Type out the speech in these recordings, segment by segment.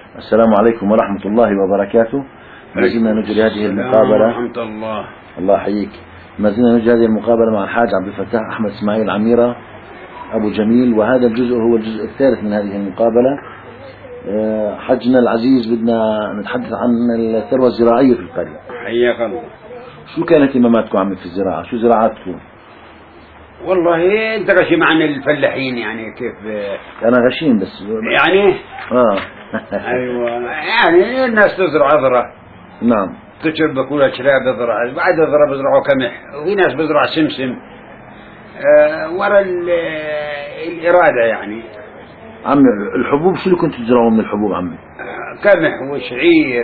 السلام عليكم ورحمة الله وبركاته. ما زلنا نجري هذه المقابلة. ورحمة الله. الله يحييك. ما زلنا نجري هذه المقابلة مع الحاج عبد الفتاح أحمد إسماعيل عميرة أبو جميل، وهذا الجزء هو الجزء الثالث من هذه المقابلة. حجنا العزيز بدنا نتحدث عن الثروة الزراعية في القرية. حياك الله. شو كانت اهتماماتكم عمي في الزراعة؟ شو زراعتكم؟ والله انت غشيم عن الفلاحين، يعني كيف؟ أنا غشيم بس يعني ايوه يعني الناس تزرع ذرة، نعم، تشرب كلها شراب ذرة، بعد ذرة بزرعوا قمح، وفي ناس بزرع سمسم. ورا الإرادة يعني. عمي الحبوب شو اللي كنتوا تزرعوا من الحبوب عمي؟ قمح وشعير،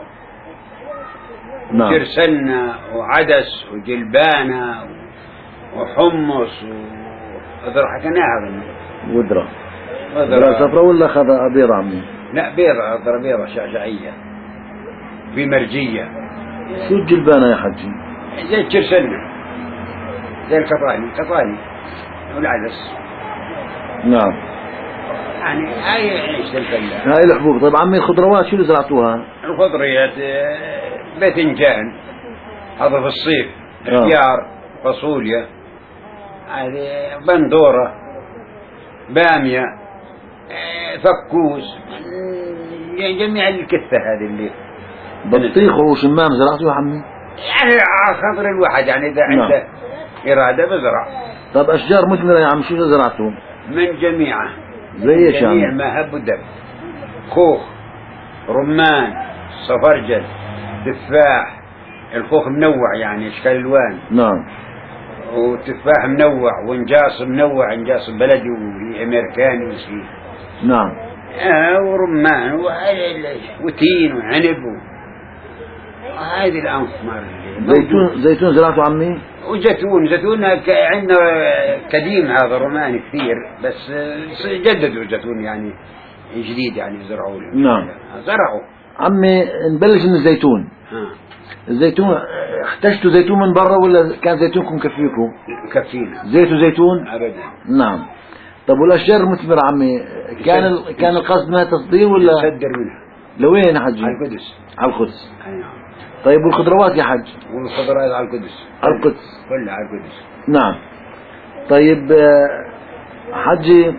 نعم، وكرسنة وعدس وجلبانة وحمص وذرة حكيناها. ودرة صفراء ولا بيضة عمي؟ لا بيضة، ذرة بيضة شعشعية في مرجية. شو الجلبانة يا حجي؟ زي الكرسنة، زي القطاني والعدس. نعم، يعني هاي عيش الفلاح. هاي الحبوب. طيب عمي الخضروات شو اللي زرعتوها؟ الخضريات باذنجان، هذا في الصيف، خيار، فاصوليا، هذه بندورة، بامية، فكوس، جميع الكثة هذه اللي. بطيخ وشمام زرعتوه يا عمي؟ يعني خاطر الواحد يعني إذا عنده إرادة بزرع. طيب أشجار مثمرة يا عم شو زرعتوه؟ من جميعه، زي ايش يا عمي؟ جميع ما هب ودب، خوخ، رمان، صفرجل، تفاح. الخوخ منوع يعني اشكال الوان. نعم. وتفاح منوع، وانجاص منوع، انجاص بلدي وامريكاني وشيء. نعم. ورمان وتين وعنب وهذه الانثمار. زيتون زرعته عمي؟ وزيتون عندنا قديم، هذا روماني كثير، بس جددوا الزيتون يعني جديد، يعني زرعوا. نعم. زرعوا عمي. نبلش من الزيتون. الزيتون احتجتوا زيتون من برا ولا كان زيتونكم كفيكم؟ كفينا. زيت وزيتون؟ ابدا. نعم. طب والاشجار المثمرة عمي كان القصد منها تصدير ولا؟ تصدر منها. لوين يا حجي؟ على القدس. على القدس. نعم. طيب والخضروات يا حج؟ والخضروات على القدس. على القدس كلها على القدس. نعم. طيب حجي،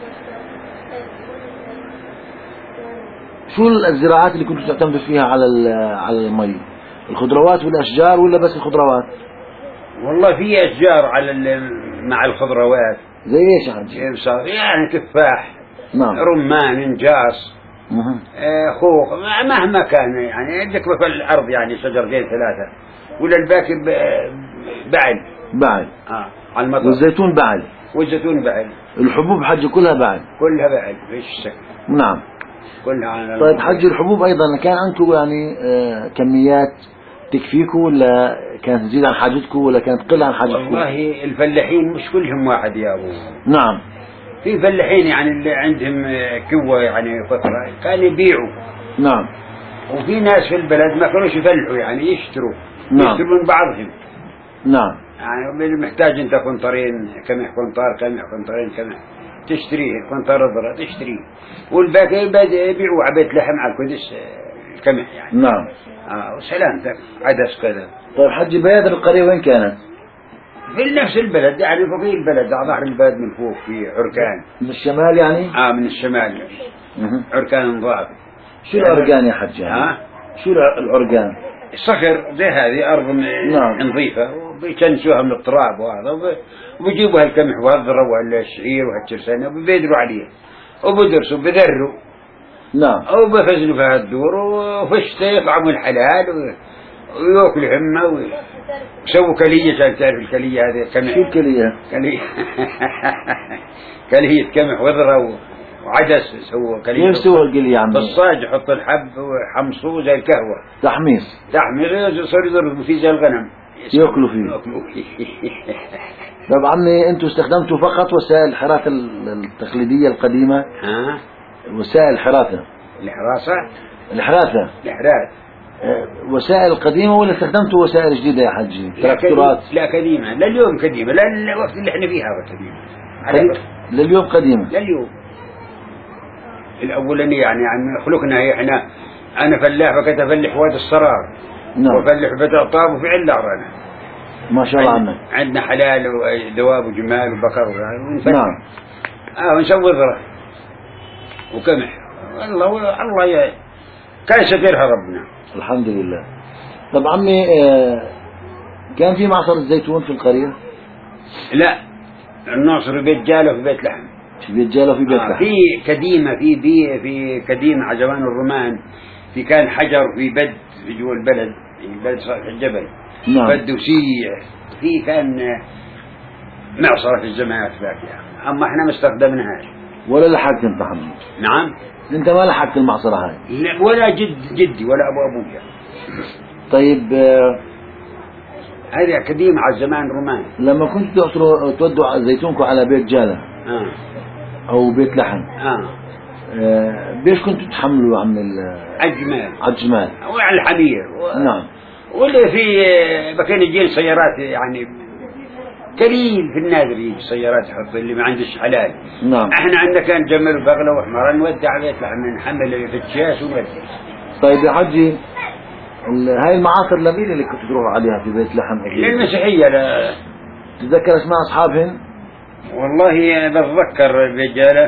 شو الزراعات اللي كنتوا تعتمدوا فيها على المي؟ الخضروات والاشجار ولا بس الخضروات؟ والله في اشجار مع الخضروات. زي ايش يا حجي؟ يعني تفاح، نعم، رمان، انجاص، خوخ، مهما كان يعني عندك في الارض يعني شجرتين ثلاثه، ولا الباقي بعل على المطر. والزيتون بعل. والزيتون بعل. الحبوب حجي كلها بعل. كلها بعل فيش شك. نعم. كلها على. طيب حجي الحبوب ايضا كان عندكم يعني كميات تكفيكم ولا كانت تزيد عن حاجتكم ولا كانت تقل عن حاجتكم؟ والله الفلاحين مش كلهم واحد يا ابو. نعم. في فلاحين يعني اللي عندهم كوة يعني فترة كانوا يبيعوا. نعم. وفي ناس في البلد ما كانوش يفلحوا يعني يشتروا. نعم. يشتروا من بعضهم. نعم. يعني محتاج انت كنطرين قمح، كنطرين قمح تشتريه، كنطر ذرة تشتريه، والباقي يبيعوا عبيت لحم على القدس القمح يعني. نعم. وسلامتك عدس كذا. طيب حجي بيادر القرية وين كانت؟ في نفس البلد يعني فوق البلد، على ظهر البلد من فوق، في عركان. من الشمال يعني؟ من الشمال. عركان نضاف. شو العرقان يا حجي يعني؟ شو العرقان؟ صخر زي هذه أرض نظيفة، وبيكنسوها من التراب وهذا، وبيجيبوا هالقمح وهالذرة وهالشعير وهالكرسانة وبيدروا عليه وبدرسوا بذروا. نعم. وبفزلوا في هالدور، وفي الشتاء يطعموا الحلال ويأكلوا همة وسووا كلية. عشان تعرف الكلية هذه قمح. شو الكلية؟ كلية قمح وذرة وعدس. سووا كلية. كيف سووا الكلية يا عمي؟ بالصاج يحط الحب وحمصوه زي القهوة. تحميص صار يضربوا فيه زي الغنم يأكلوا فيه. طب عمي انتوا استخدمتوا فقط وسائل الحراثة التقليدية القديمة؟ وسائل الحراثة. الحراثة. وسائل قديمة ولا استخدمتوا وسائل جديدة يا حجي؟ تراكتورات؟ لا قديمة. لليوم قديمة. لا الوقت اللي احنا فيها قديمة. لليوم قديمة. لليوم. الأولانية يعني خلقنا هي احنا. أنا فلاح فكنت أفلح وادي الصرار. نعم. وفلح فتى طاب وفي علار أنا. ما شاء الله عنك. عندنا حلال ودواب وجمال وبقر نعم. ونسوي ذره وكمح. الله كان سترها ربنا. الحمد لله. طب عمي كان في معصر الزيتون في القرية؟ لا، الناصر بيت جالة وفي بيت لحم. في بيت جالة وفي بيت لحم. في كديمة في كديمة على زمان الرومان، في كان حجر في بد في جوا البلد، بلد في الجبل. نعم. بد وسيع في كان معصرة في الزمانات باقية، أما احنا ما استخدمناهاش. ولا لحقت انت حمد؟ نعم. انت ما لحقت المعصرة هاي؟ لا، ولا جدي ولا أبويا. طيب هذه قديمة على زمان الرومان. لما كنتوا تودوا زيتونكم على بيت جالة أو بيت لحم بيش كنتوا تحملوا عن الجمال؟ الجمال وعلى الحمير نعم. واللي في بكين يجين سيارات يعني قليل في النادر يجي سيارات يحط اللي ما عندش حلال. نعم. احنا عندنا كان جمل وبغلة وحمار نودع بيت لحم نحمل في الشاش ونودي. طيب يا حجي هاي المعاصر لمين اللي كنتوا تروحوا عليها في بيت لحم؟ للمسيحية. لا تتذكر اسماء أصحابهن؟ والله بتذكر رجالة.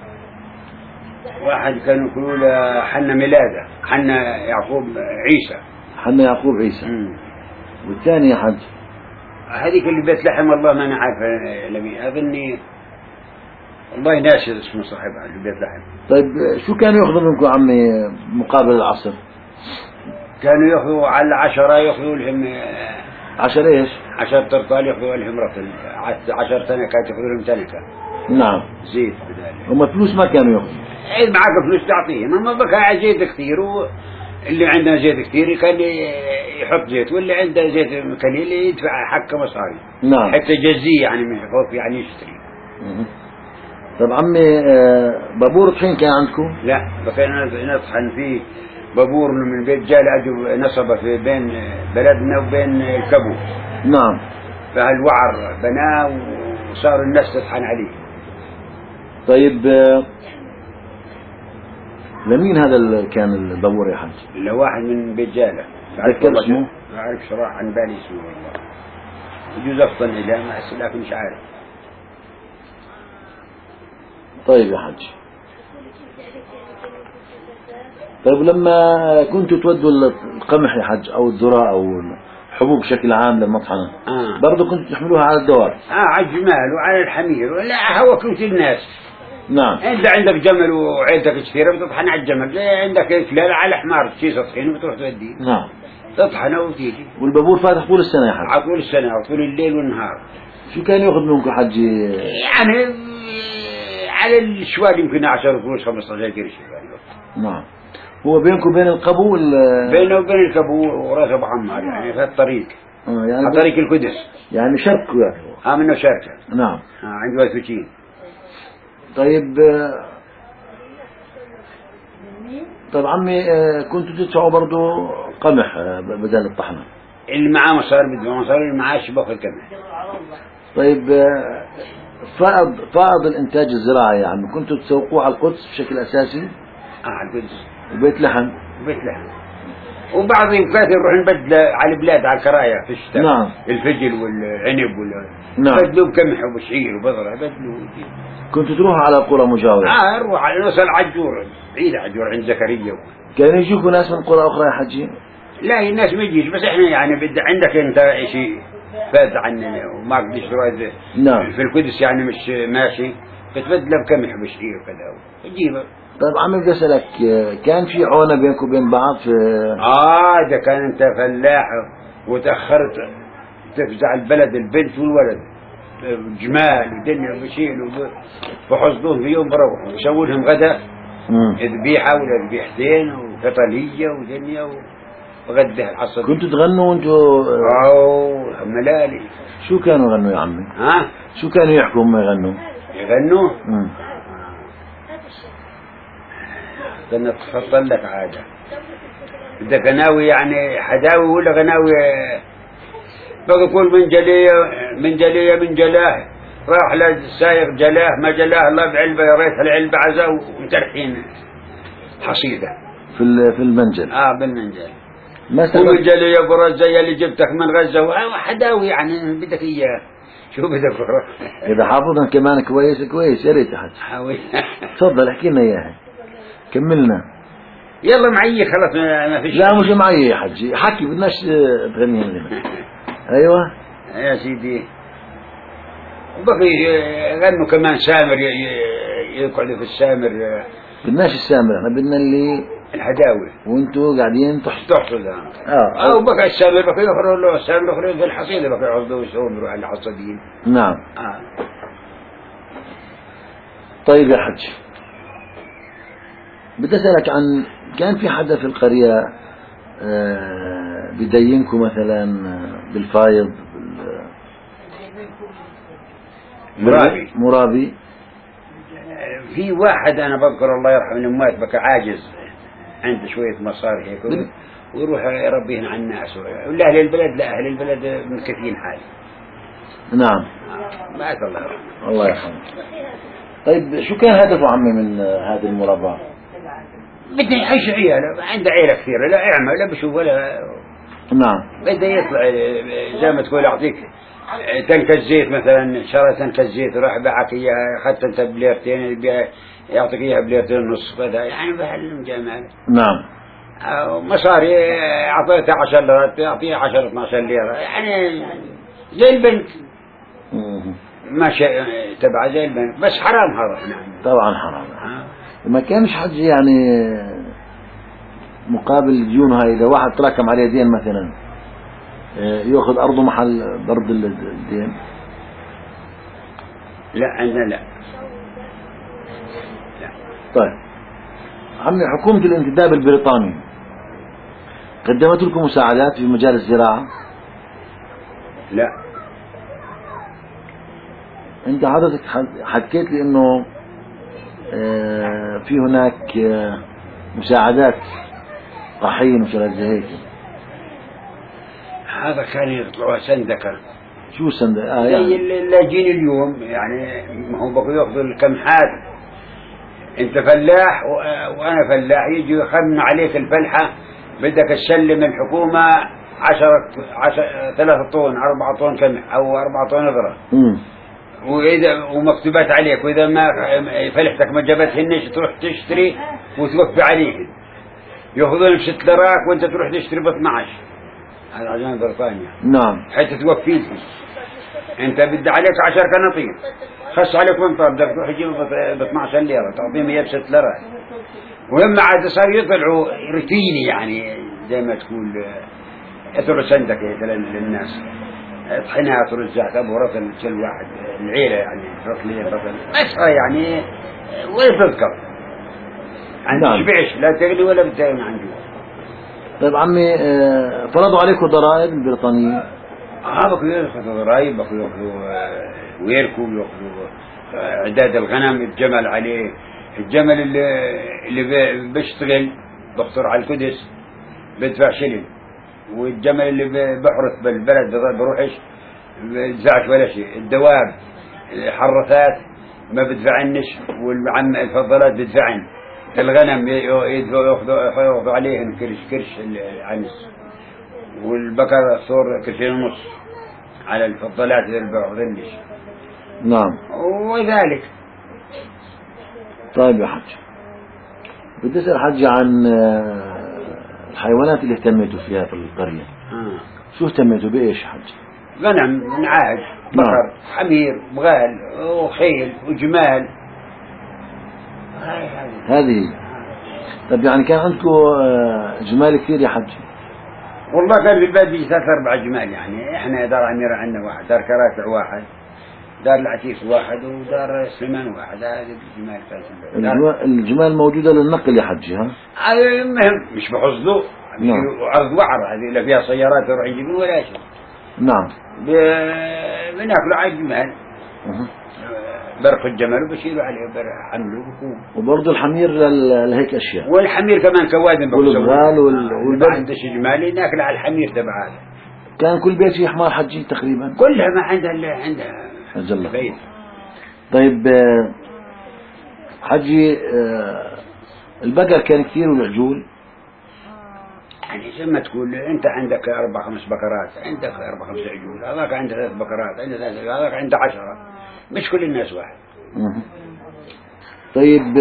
واحد كانوا يقولوا له حنا ميلادة، حنا يعقوب عيسى. حنا يعقوب عيسى. والثاني يا حج؟ هذيك اللي بيت لحم والله ما أنا عارف لمين، أظني والله ناسي اسمه صاحبها اللي بيت لحم. طيب شو كانوا ياخذوا منكم عمي مقابل العصر؟ كانوا ياخذوا على 10 ياخذوا لهم 10 ايش؟ 10 ترطال ياخذوا لهم رطل. 10 سنة كانت ياخذوا لهم تنكة. نعم. زيت بدالي. هم فلوس ما كانوا ياخذوا. إيه معك فلوس تعطيهم، أما بقى زيت كثير اللي عنده زيت كثير كان يحط زيت، واللي عنده زيت قليل يدفع حق مصاري. نعم. حتى جزية يعني من خوف يعني يشتري. طب عمي بابور طحين كان عندكم؟ لا، بقينا نطحن فيه بابور من بيت جال أجوا نصبه في بين بلدنا وبين الكبو. نعم. فهالوعر بناه وصار الناس تطحن عليه. طيب لمين هذا كان البابور يا حاج؟ لواحد من بيت جالة. تذكر اسمه؟ ما أعرف صراحة عن بالي اسمه والله. يجوز أفضل إلى ما لكن مش عارف. طيب يا حاج. طيب لما كنتوا تودوا القمح يا حج أو الذرة أو الحبوب بشكل عام للمطحنة برضه كنتوا تحملوها على الدوار؟ على الجمال وعلى الحمير. لا هو كنت الناس. نعم. انت عندك جمل وعيلتك كثيرة بتطحن على الجمل، عندك كلال على حمار تشيل طحين وتروح توديه. نعم. تطحنه وتيجي. والبابور فاتح طول السنة يا حج؟ على طول السنة وطول الليل والنهار. شو كان ياخذ منكم حجي؟ يعني على الشوال يمكن 10 قروش 15 قرش. نعم. هو بينكم وبين القبو بينه وبين القبو وراس ابو عمار يعني في الطريق. يعني طريق القدس يعني شرق يعني. منه شركة. نعم. عند واسوتين. طيب طيب عمي كنتوا تدفعوا برضه قمح بدل الطحنة؟ اللي معاه مصاري بده مصاري، اللي معاه باخذ قمح. طيب فائض الانتاج الزراعي يا عمي كنتوا تسوقوه على القدس بشكل اساسي؟ على القدس. وبيت لحم. وبيت لحم. وبعض يوقات نروح نبدل على البلاد على الكرايا في الشتاء. نعم. الفجل والعنب نعم. بدلوا بقمح وبشعير وبذرة بدلوا. كنتوا تروحوا على قرى مجاورة؟ نروح على نوصل عجور بعيد عجور عند زكريا. كانوا يجيكوا ناس من قرى اخرى يا حجي؟ لا الناس ما يجيش، بس احنا يعني عندك انت شيء فات عننا وما قديش تروح. نعم. في القدس يعني مش ماشي بتبدله بقمح وبشعير وكذا وتجيبه. طيب عمي بدي اسالك كان في عونه بينكم وبين بعض في اذا كان انت فلاح وتاخرت تفزع البلد البنت والولد جمال ودنيا وبشيل وحصدوهم في يوم بروحوا يسووا لهم غدا ذبيحه ولا ذبيحتين وفطليه ودنيا وغدا الحصد. كنتوا تغنوا وانتوا؟ ملالي. شو كانوا يغنوا يا عمي؟ شو كانوا يحكوا هم يغنوا؟ يغنوا؟ كنا تفضل لك عادة. بدك غناوي يعني حداوي ولا غناوي بقول من جلية من جلاه راح للسايق جلاه ما جلاه الله بعلبة، يا ريت العلبة عزا ومترحين حصيدة في المنجل. بالمنجل. ما سبب ومنجل يا ابو رزة اللي جبتك من غزة وحداوي يعني بدك اياه شو بدك إذا حافظها كمان كويس يا ريت يا حج. حاوي. تفضل احكي لنا إياها كملنا. يلا معي خلاص ما فيش. لا مش معي يا حجي، حكي بدناش تغنيها لنا. أيوة يا سيدي. بقي غنوا كمان سامر يقعدوا في السامر. بدناش السامر، احنا بدنا اللي الحداوي وانتوا قاعدين تحصل. او بقى السامر بقي يخرجوا له السامر يخرجوا في الحصيده بقي يعضوا ويسوون يروحوا العصبيين. نعم. طيب يا حج، بدي اسالك عن كان في حدا في القريه بدينكم مثلا بالفايض مرابي؟ في واحد انا بذكر الله يرحمه انه مات بقى عاجز عنده شويه مصاري هيك ويروح يربيهن على الناس ولا اهل البلد، لا اهل البلد مكفين حالي. نعم. مات الله يرحمه. الله يرحمه. طيب شو كان هدفه عمي من هذه المرابعة؟ بده يعيش عياله، عنده عيله كثيره، لا يعمل لا بشوف ولا. نعم. بده يطلع زي ما تقول يعطيك تنكة زيت مثلا، شرى تنكة زيت وراح باعك اياها، اخذت انت بليرتين يعطيك اياها بليرتين ونص كذا يعني بهالجمال. نعم. مصاري اعطيته 10 ليرات يعطيه 10 12 ليره يعني زي البنك. ما شيء تبع زي البنك، بس حرام هذا. نعم طبعا حرام. ما كانش حج يعني مقابل ديونه هاي، اذا واحد تراكم عليه دين مثلا ياخذ ارضه محل برد الدين؟ لا عندنا لا. طيب عمي، حكومة الانتداب البريطاني قدمت لكم مساعدات في مجال الزراعة؟ لا. انت حضرتك حكيت لي انه في هناك مساعدات طحين وشغلات زي هيك. هذا كان يطلعوا سندكة. شو سندكة؟ يعني اللاجئين اليوم يعني ما هو بقوا ياخذوا الكمحات، انت فلاح وانا فلاح، يجي يخمن عليك الفلحة، بدك تسلم الحكومة 3 طن 4 طن كمح او 4 طن ذرة، واذا ومكتوبات عليك، واذا ما فلحتك ما جابتهنش تروح تشتري وتوفي عليهن، ياخذون ب6 ليرات وانت تروح تشتري ب12. هذا عشان بريطانيا. نعم. حتى توفيك انت بدي عليك 10 كناطير، خش عليك منطقه بدك تروح تجيب ب 12 ليره تعطيهم اياه ب6 ليرات. ولما عاد صار يطلعوا روتيني يعني زي ما تقول يطلعوا سندك للناس، طحينات ورزات ابو رطل كل واحد العيله يعني رطلين رطل بس يعني ولا تذكر عندي. نعم. شبعش لا تغلي ولا بتغني عن جوا. طيب عمي، فرضوا عليكم ضرائب البريطانيين؟ بقوا ياخذوا ضرائب، بقوا ياخذوا ويركوا، ياخذوا اعداد الغنم، الجمل عليه، الجمل اللي بيشتغل بخطر على القدس بدفع شلن، والجمل اللي بحرث بالبلد بروحش بيدفعش ولا شيء، الدواب حرثات ما بدفعنش، والعم الفضلات بدفعن، الغنم ياخذوا عليهم كرش العنس، والبقر صور 2.5 كرش على الفضلات اللي بياخذنش. نعم. وذلك. طيب يا حج، بدي اسال حج عن الحيوانات اللي اهتميتوا فيها في القرية. شو اهتميتوا بايش حج؟ غنم، نعاج، بقر، حمير، بغال وخيل وجمال. هذه. طيب يعني كان عندكم جمال كثير يا حج؟ والله كان في البلد يجي 3-4 جمال يعني. احنا دار عميرة عندنا واحد، دار كراسع واحد، دار العتيق واحد، ودار سليمان واحد. هذه الجمال الجمال موجودة للنقل يا حج؟ ها المهم مش بحصدوا عرض وعر، هذه اللي فيها سيارات يروح يجيبون ولا شيء. نعم. بناكلوا على الجمال. برق الجمل وبشيلوا عليه حمله وبرضه الحمير لهيك اشياء. والحمير كمان كوادم والبغال والبرد. عندش جمال ناكل على الحمير تبعها. كان كل بيت فيه حمار حجي تقريبا؟ كلها ما عندها بيت. طيب حجي البقر كان كثير والعجول؟ يعني زي ما تقول أنت عندك 4 5 بقرات، عندك 4 5 عجول، هذاك عنده 3 بقرات، عنده 3، هذاك عنده 10. مش كل الناس واحد. طيب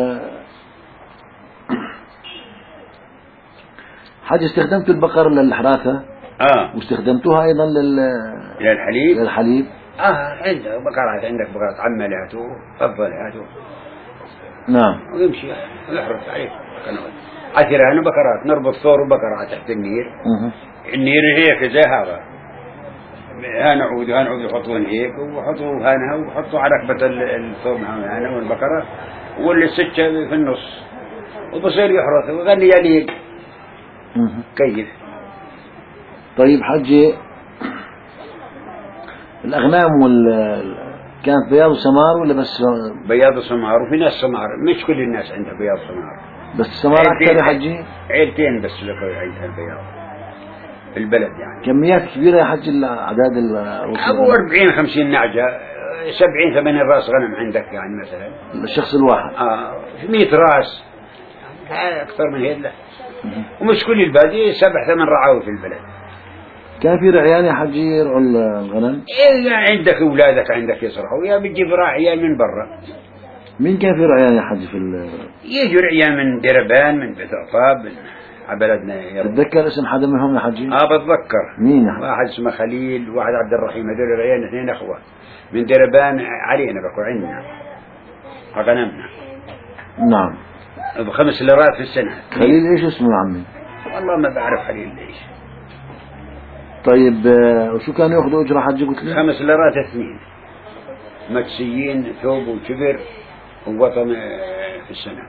حاجة استخدمت البقر للحراثة واستخدمتوها أيضا للحليب. عندك بقرات، عندك بقرات عملات وفضلات نعم. ويمشي ويحرث عليه عثران وبقرات، نربط ثور وبقرات تحت النير. النير هيك زي هذا، هنعود يحطون هيك ويحطوا هنا ويحطوا على ركبة الثور هنا والبقرة والسكة في النص، وبصير يحرث وغني يليق كيف. طيب حجي الأغنام كانت بياض وسمار ولا بس بياض وسمار؟ وفي ناس سمار، مش كل الناس عندها بياض وسمار، بس السمار أكثر يا حجي؟ عيلتين بس اللي عندها البياض في البلد يعني. كميات كبيرة يا حجي أعداد أبو 40 50 نعجة، 70 80 راس غنم عندك يعني مثلا الشخص الواحد. 100 راس، أكثر من هيك لا. ومش كل البادية 7 8 رعاوي في البلد. كان في رعيان يا حجي يرعوا الغنم؟ عندك أولادك عندك يسرحوا، يا بتجيب رعيان من برا. مين كان في رعيان يا حجي يجوا رعيان من دربان، من بيت عطاب، من بلدنا. تتذكر اسم حدا منهم يا حجي؟ بتذكر. مين يا حجي؟ واحد اسمه خليل وواحد عبد الرحيم، هذول رعيان 2 أخوة من دربان علينا بكو عندنا غنمنا. نعم. ب5 ليرات في السنة. خليل ايش اسمه يا عمي؟ والله ما بعرف خليل ليش. طيب وشو كانوا ياخذوا اجره حجي قلت لي؟ 5 ليرات 2 مكسيين، ثوب وكبر ووطن في السنة.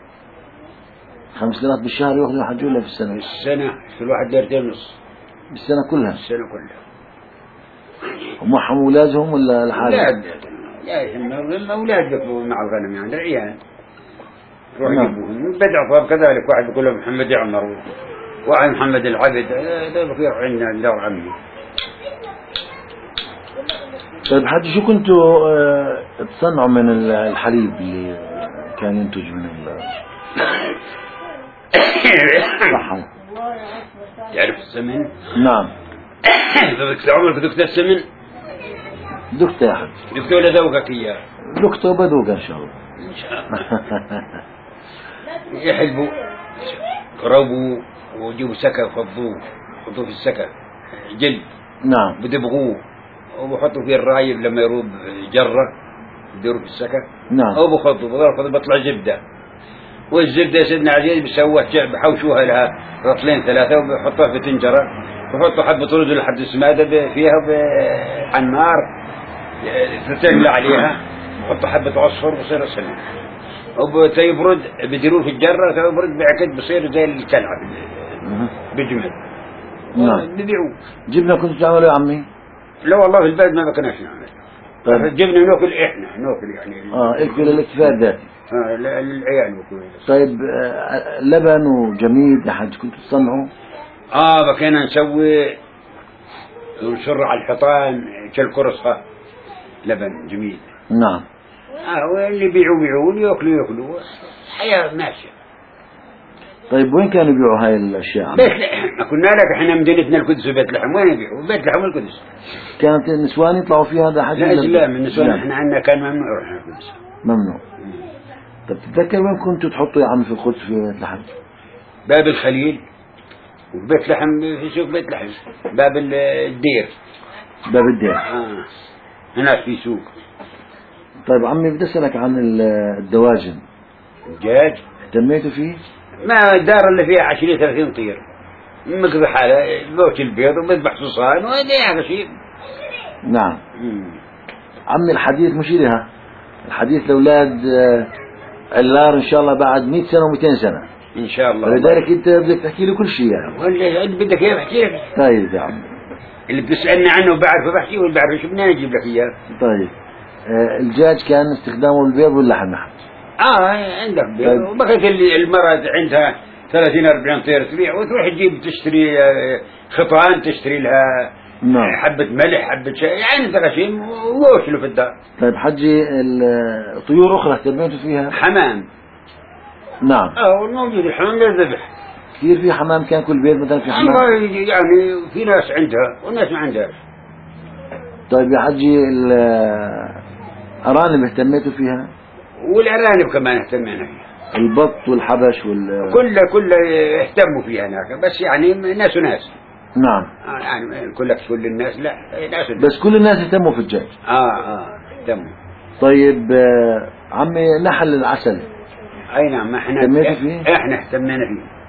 5 ليرات بالشهر ياخذوا يا حجي ولا في السنة؟ في السنة كل واحد 2 ليرة ونص. بالسنة كلها؟ السنة كلها. ومعهم أولادهم ولا لحالهم؟ لا أولاد يطلبوا مع الغنم يعني العيال يروح يجيبوهم. بدع طاب كذلك، واحد بيقول له محمد عمر وواحد محمد العبد، هذا بخير عندنا دار عمي. طيب حجي شو كنتوا تصنعوا من الحليب اللي كان ينتج من الصحن؟ تعرف السمن؟ نعم. ذكت عمرك ذكت السمن؟ ذكت يا حجي. ذكت ولا ذوقك إياه؟ ذكته وبذوقه إن شاء الله. إن شاء الله. يحلبوا قربوا ويجيبوا سكة وفضوه، يحطوه في السكة جلد. نعم. بدبغوه وبحطوا فيه الرايب لما يروب جرة يديروا في السكة. نعم. أو بخضوا بطلع زبدة، والزبدة سيدنا عزيز بيسووها بحوشوها لها رطلين 3 وبحطوها في تنجرة، بحطوا حبة رز لحد السمادة فيها على النار تتغلى عليها، بحطوا حبة عصفر بصير سمن. وبيبرد بديروه في الجرة، يبرد بعكد بصير زي الكلعة بجمل. نعم. بيبيعوه. جبنة كنتوا تعملوا يا عمي؟ لا والله في البلد ما كناش نعمل. طيب جبنا ناكل احنا ناكل يعني. اكل للاكتفاء الذاتي. للعيال بكل. طيب لبن وجميد يا حج كنتوا تصنعوا؟ بكينا نسوي ونشر على الحيطان كالقرصة لبن جميل. نعم. واللي يبيعوا واللي ياكلوا حياة ماشية. طيب وين كانوا يبيعوا هاي الأشياء؟ بيت لحم. قلنا لك احنا مدينتنا القدس وبيت لحم، وين يبيعوا؟ بيت لحم القدس. كانت النسوان يطلعوا فيها هذا حاجة؟ لا من النسوان احنا عندنا كان ممنوع احنا القدس. ممنوع. طب تتذكر وين كنتوا تحطوا يا عم في القدس في بيت لحم؟ باب الخليل وبيت لحم في سوق بيت لحم، باب الدير. باب الدير. هناك في سوق. طيب عمي بدي اسالك عن الدواجن. الدجاج اهتميتوا فيه؟ ما الدار اللي فيها 20 30 طير مقضي حالة بوت البيض ومذبح صصان وهذا هذا شيء. نعم. عمي الحديث مش لها، الحديث لأولاد علار إن شاء الله بعد 100 سنة و200 سنة إن شاء الله. فلذلك أنت بدك تحكي لي كل شيء يعني. ولا أنت بدك إياه بحكي لك. طيب يا عمي. اللي بتسألني عنه بعرفه بحكي واللي بعرفه شو بدنا نجيب لك إياه. طيب الدجاج كان استخدامه البيض واللحم نحن. عندك بيض. طيب. وبقيت المرأة عندها 30 40 طير تبيع وتروح تجيب تشتري خطان، تشتري لها نعم. حبة ملح حبة شيء يعني انت غشيم ووشله في الدار. طيب حجي الطيور أخرى اهتميتوا فيها؟ حمام. نعم. موجود الحمام للذبح. كثير في حمام، كان كل بيت مثلا في حمام؟ الله يعني في ناس عندها وناس ما عندها. طيب يا حجي الأرانب اهتميتوا فيها؟ والأرانب كمان اهتمينا فيها. البط والحبش كل اهتموا فيها هناك، بس يعني ناس وناس. نعم. يعني كل الناس لا، ناس وناس. بس كل الناس اهتموا في الدجاج. اهتموا. طيب عمي نحل العسل اي نعم، احنا اهتمينا فيه.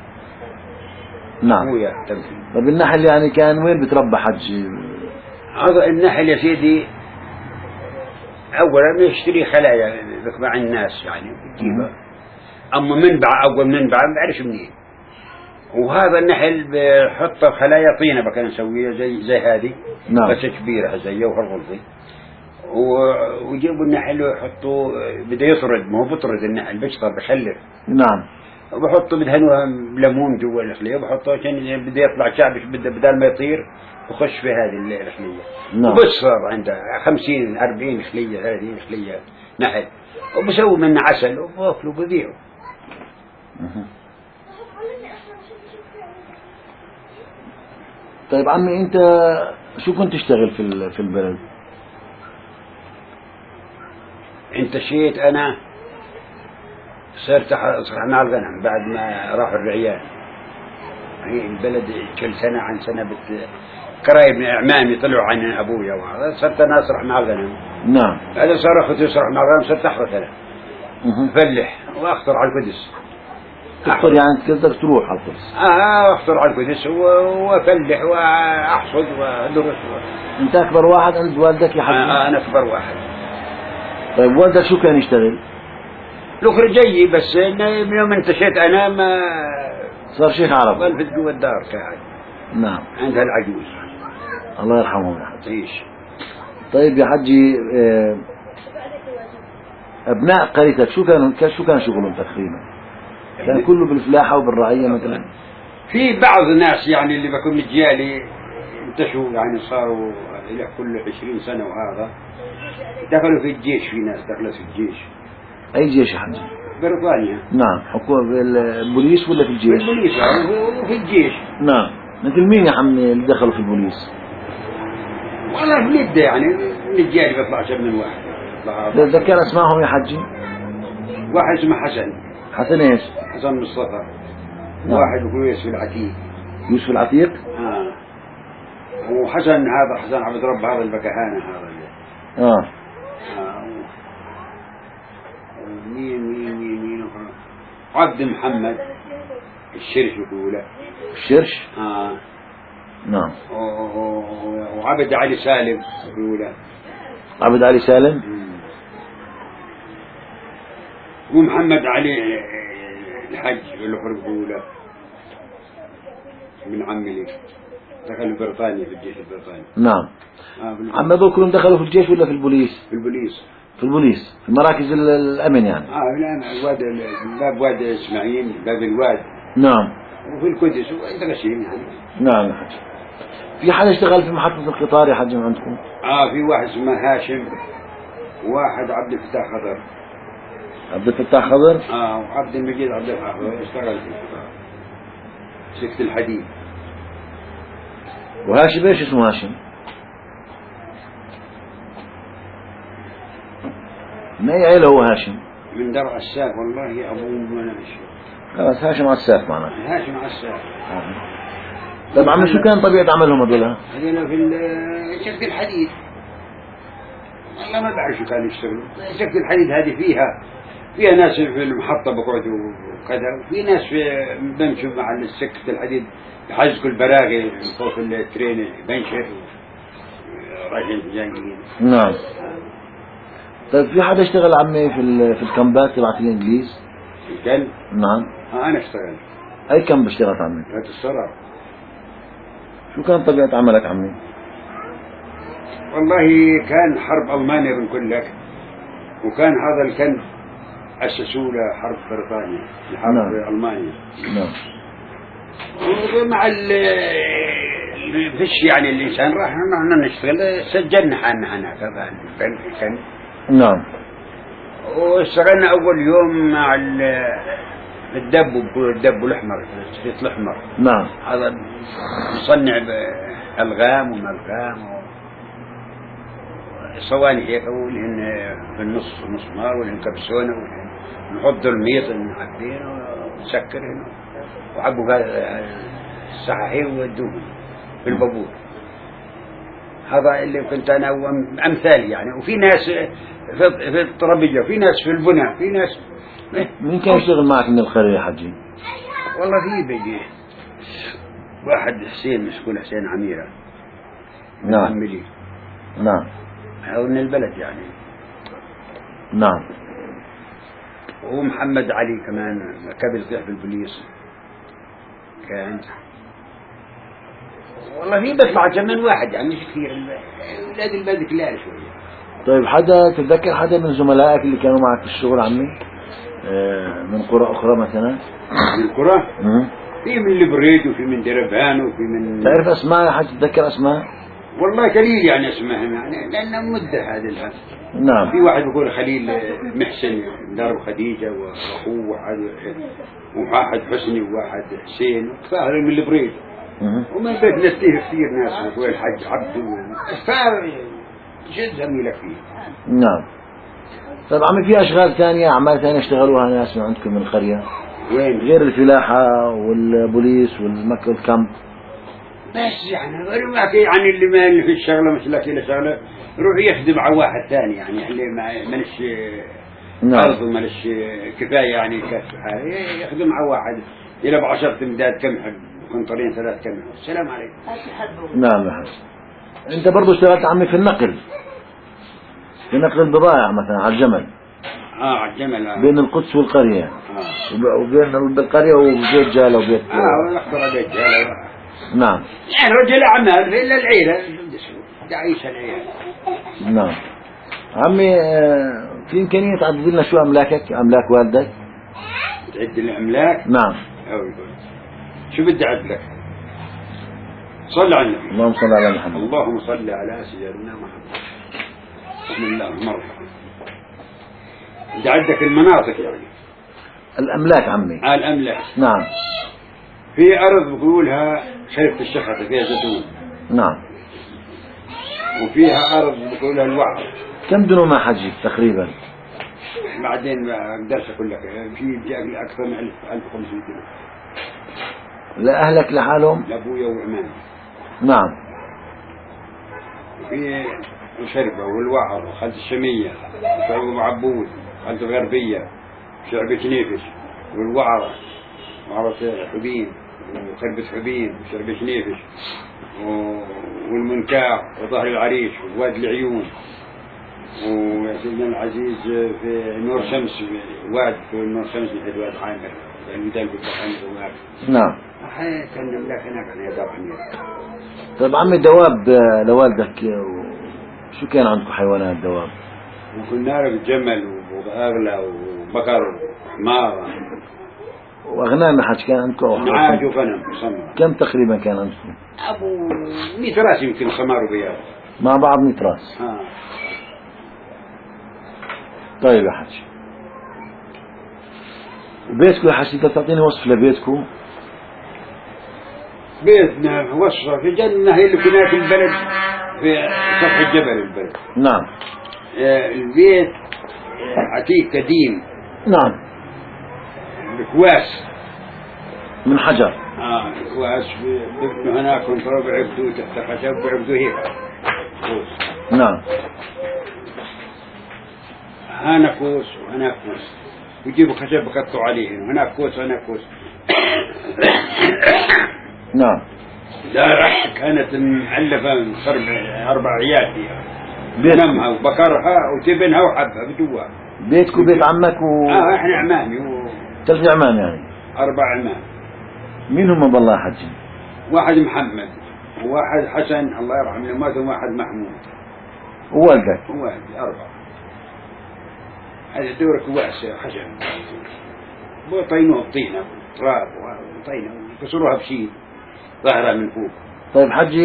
نعم. هو يهتم فيه. طيب النحل يعني كان وين بتربى حج؟ هذا النحل يا سيدي اولا يشتري خلايا مع الناس يعني بتجيبها، اما منبع اول منبع ما بعرفش منين. وهذا النحل بحط خلايا طينه بكون نسويها زي هذه. نعم. بس كبيره زي وهالغلظي. ويجيبوا النحل ويحطوا، بده يطرد، ما هو بطرد النحل بيشطر بخلف. نعم. وبحطوا بدهنوها ليمون جوا الخليه، وبحطوا عشان بده يطلع شعبش، بدل ما يطير بخش في هذه الخليه. نعم. وبس صار عنده 50 40 خليه، هذه خليه نحل، وبسوي منه عسل وباكلوا وببيعوا. طيب عمي انت شو كنت تشتغل في البلد؟ انت شيت انا صرت مع الغنم بعد ما راحوا الرعيان. هي البلد كل سنة عن سنة قرايب من اعمامي طلعوا عن ابويا، وهذا صرت انا اسرح مع الغنم. نعم. هذا صار اخذ يسرح مع الغنم، صرت احرث انا. فلح واخطر على القدس. تخطر يعني تقدر تروح على القدس؟ اخطر على القدس وافلح واحصد وادرس. انت اكبر واحد عند والدك يا حبيبي؟ انا اكبر واحد. طيب والدك شو كان يشتغل؟ الاخر جاي، بس من يوم انتشيت انا ما صار شيخ عرب. ظل في جوا الدار قاعد. نعم. عندها العجوز الله يرحمه يا حجي. تعيش. طيب يا حجي ابناء قريتك شو كان شغلهم تقريبا؟ كان كله بالفلاحه وبالرعيه مثلا؟ في بعض الناس يعني اللي بكون مجيالي انتشوا، يعني صاروا الى كل 20 سنه وهذا دخلوا في الجيش. في ناس دخلت في الجيش. اي جيش يا حجي؟ بريطانيا. نعم. حكومة البوليس ولا في الجيش؟ في البوليس وفي الجيش. نعم. مثل مين يا عمي اللي دخلوا في البوليس؟ والله بلده يعني مجيالي بيطلع شب من واحد. تذكر اسمائهم يا حجي؟ واحد اسمه حسن. حسن ايش؟ حسن مصطفى. نعم. واحد هو يوسف العتيق. يوسف العتيق؟ وحسن هذا حسن عبد رب هذا البكهانة هذا. مين عبد محمد الشرش يقوله. الشرش؟ نعم. وعبد علي سالم يقوله. عبد علي سالم؟ ومحمد علي الحج اللي يقوله من عمي لي دخل بريطانيا في الجيش البريطاني. نعم. عم هذول كلهم دخلوا في الجيش ولا في البوليس؟ في البوليس. في البوليس، في مراكز الأمن يعني. الواد باب واد إسماعيل، باب الواد. نعم. وفي القدس وعند غشيم يعني. نعم يا حج. في حدا اشتغل في محطة القطار يا حج من عندكم؟ في واحد اسمه هاشم، وواحد عبد الفتاح خضر. عبد الفتاح خضر؟ وعبد المجيد عبد الفتاح خضر اشتغل في القطار. سكة الحديد. وهاشم ايش اسمه هاشم؟ من أي عيلة هو هاشم؟ من درع عساف. والله أبوه من خلاص هاشم عساف معناته. هاشم عساف. طيب عم شو كان طبيعة عملهم هذول؟ هذول في سكة الحديد. والله ما بعرف شو كانوا يشتغلوا. سكة الحديد هذه فيها ناس في المحطة بقعدوا وكذا، وفي ناس بمشوا مع سكة الحديد يحزقوا البراغي فوق الترين بنشر رايحين جايين. نعم. طيب في حدا اشتغل عمي في الكامبات تبعت الانجليز؟ الكلب؟ نعم. انا اشتغل. اي كامب اشتغلت عمي؟ هات السرعة. شو كان طبيعة عملك عمي؟ والله كان حرب ألمانيا بنقول لك، وكان هذا الكنف أسسوا له حرب بريطانيا، حرب. نعم. ألمانيا. نعم. ومع فيش يعني الإنسان راح نشتغل سجلنا حالنا هناك كان. نعم. واشتغلنا أول يوم مع الدب، بقول الدب الأحمر، الشريط الأحمر. نعم. هذا نصنع بألغام وملغام صواني هيك، ولهن في النص مسمار، ولهن كبسونة، ولهن نحط الميط نعبينه ونسكرهن وعبوا الصحاحين وودوهم في البابور. هذا اللي كنت أنا أمثالي يعني. وفي ناس في الطربية، في ناس في البناء، في ناس. مين كان يشتغل معك من القرية يا حجي؟ والله في بيجي واحد حسين مسكون، حسين عميرة. نعم. عملي. نعم. أو من البلد يعني. نعم. ومحمد علي كمان كبير ضعف البوليس كان. والله في بطلع كمان واحد يعني، مش كثير. أولاد البلد كلها شوية. طيب حدا تتذكر حدا من زملائك اللي كانوا معك في الشغل عمي من قرى أخرى مثلا؟ من القرى؟ في من البريد، وفي من دربان، وفي من. تعرف أسماء يا حاج؟ تتذكر أسماء؟ والله قليل يعني اسمهم يعني، لأنه مدة هذه الآن. نعم. في واحد بيقول خليل محسن دار خديجة وأخوه، وواحد حسني وواحد حسين، فاهر من البريد. ومن بيت نستيه كثير ناس، وين الحج عبده، جد زميلك فيه. نعم. طيب عمي في أشغال ثانية، أعمال ثانية اشتغلوها ناس من عندكم من القرية؟ وين؟ غير الفلاحة والبوليس والمكة والكامب. بس يعني يعني اللي ما في الشغلة مثل كذا شغلة يروح يخدم على واحد ثاني يعني، اللي مالش أرض ومالش كفاية يعني كفاية يخدم على واحد يلعب 10 امداد كمح قنطرين 3 كمح. السلام عليكم. نعم يا حاج. أنت برضو اشتغلت عمي في النقل، في نقل البضائع مثلا على الجمل. على الجمل. بين القدس والقرية. وبين بالقرية وبيت جالة وبيت. والأخضر بيت جالة. نعم. يعني رجل أعمال إلا العيلة تعيش العيلة. نعم. عمي في إمكانية تعدد لنا شو أملاكك، أملاك والدك؟ تعد الأملاك؟ نعم. شو بدي أعد لك؟ صل على النبي. اللهم صل على محمد. اللهم صل على سيدنا محمد. بسم الله مرحبا. بدي أعدك المناطق يعني. الأملاك عمي. الأملاك. نعم. في أرض بقولها شركة الشحطة فيها زيتون. نعم. وفيها أرض بقولها الوعر. كم دنوم حجي تقريبا؟ بعدين ما أقدرش أقول لك، في أكثر من 1500 دنوم. لأهلك لحالهم؟ لأبويا وعمامي. نعم. في شربة والوعر وخالد الشمية وأبو عبود وخالد الغربية وشعبة نيفش والوعرة وعرة حبين وخربة حبين وشربة نيفش والمنكاع وظهر العريش وواد العيون وسيدنا العزيز في نور شمس، واد في نور شمس في واد عامر المدال بالبحر. نعم. كان نملاك هناك عن يدار حمير. طيب عمي دواب لوالدك شو كان عندكم حيوانات دواب؟ وكنا نعرف جمل وأغلى وبقر وحمار وأغنام حج كان عندكم؟ نعاج وغنم وسمر. كم تقريبا كان عندكم؟ أبو 100 راس يمكن، خمار وبياض مع بعض 100 راس. طيب يا حج، بيتكم يا حج انت تعطيني وصف لبيتكم؟ بيتنا وصفة في جنة، هي اللي كنا في البلد في سطح الجبل البلد. نعم. البيت عتيق قديم. نعم. الكواس من حجر. الكواس بيبنوا هناك ونفروا بعبدوه تحت خشب بعبدوه هيك. نعم. هنا كوس وهنا كوس، ويجيبوا خشب بقطعوا عليهم، هناك كوس وهناك كوس. نعم. دار كانت مؤلفة من 4 عيال فيها، نمها وبكرها وتبنها وحبها بجوا. بيتكم بيت عمك احنا عمامي 3 عمام يعني؟ 4 عمام. مين هم بالله يا حجي؟ واحد محمد وواحد حسن الله يرحمه مات، وواحد محمود. ووالدك؟ ووالدي 4. هذا دورك واسع خشب، طينوه بطينة تراب وطينة كسروها بشيء ظاهرة من فوق. طيب حجي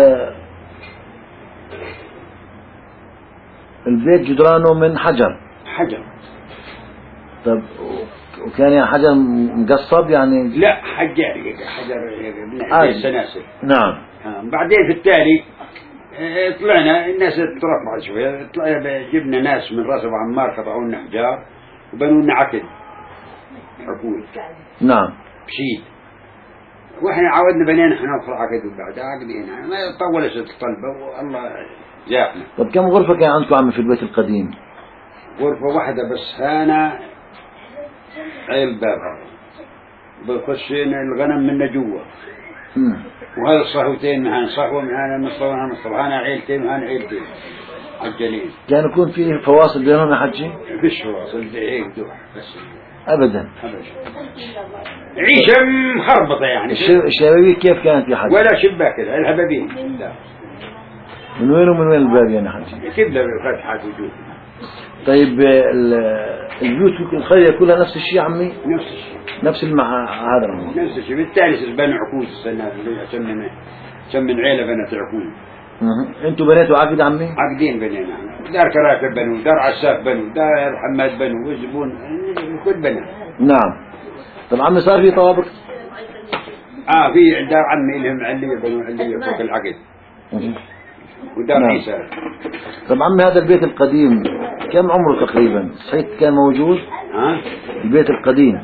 البيت جدرانه من حجر. حجر. طيب وكان يعني حجر مقصب يعني؟ لا حجر من حجر السناسل. نعم. بعدين في التالي طلعنا الناس ترفع شوية، جبنا ناس من راس أبو عمار قطعوا لنا أحجار وبنوا لنا عقد عقود. نعم. بشيد. واحنا عودنا بنينا احنا اخر عقد وبعد عقدين ما طولت الطلبة والله جاءنا. طب كم غرفة كان عندكم عمي في البيت القديم؟ غرفة واحدة بس، هانا عيل بابها بخشين الغنم منا جوا، وهذا الصحوتين معانا صحوة معانا مصطفى هانا عيلتين وهانا عيلتين عجلين. كان يكون فيه فواصل بينهم يا حجي؟ فيش فواصل هيك دوح بس أبدا. عيشة مخربطة يعني. الشبابيك كيف كانت يا حجي؟ ولا شباك الهبابين. من وين ومن وين الباب يعني حجي؟ كبلة بالفتحات وجوه. طيب البيوت القرية كلها نفس الشيء عمي؟ نفس الشيء. نفس هذا نفس الشيء. بالتالي بنوا عقود السنة عشان من عيلة بنت عقود. انتوا بنيتوا عقد عمي؟ عقدين بنينا. دار كراتب بنوا، دار عساف بنوا، دار حماد بنوا، والزبون كل بنى. نعم. طب عمي صار في طوابق؟ في دار عمي لهم علية بنوا علية فوق العقد. ودار نعم. عيسى. طب عمي هذا البيت القديم كم عمره تقريبا؟ صحيح كان موجود؟ البيت القديم